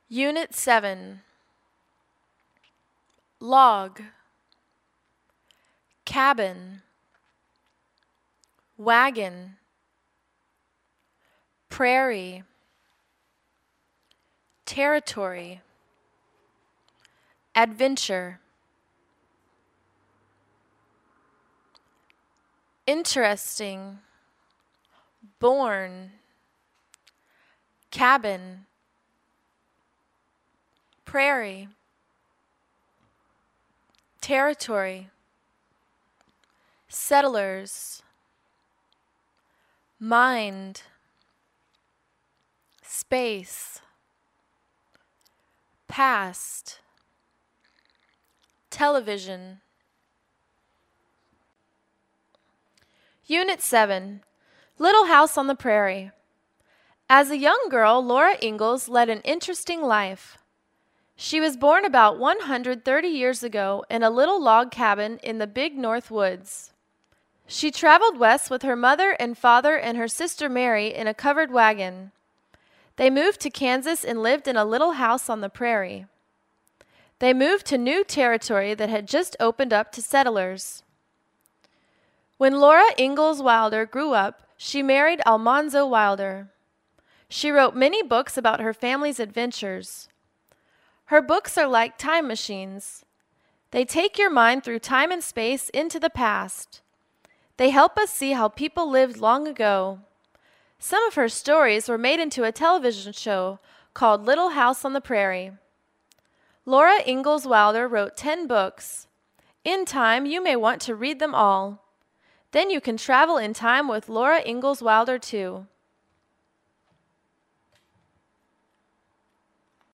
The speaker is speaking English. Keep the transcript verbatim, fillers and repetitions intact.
Unit seven. Log, cabin, wagon, prairie, territory, adventure, interesting, born, cabin, prairie, territory, settlers, mind, space, past, television. Unit seven. Little House on the Prairie. As a young girl, Laura Ingalls led an interesting life. She was born about one hundred thirty years ago in a little log cabin in the big North Woods. She traveled west with her mother and father and her sister Mary in a covered wagon. They moved to Kansas and lived in a little house on the prairie. They moved to new territory that had just opened up to settlers. When Laura Ingalls Wilder grew up, she married Almanzo Wilder. She wrote many books about her family's adventures. Her books are like time machines. They take your mind through time and space into the past. They help us see how people lived long ago. Some of her stories were made into a television show called Little House on the Prairie. Laura Ingalls Wilder wrote ten books. In time, you may want to read them all. Then you can travel in time with Laura Ingalls Wilder too.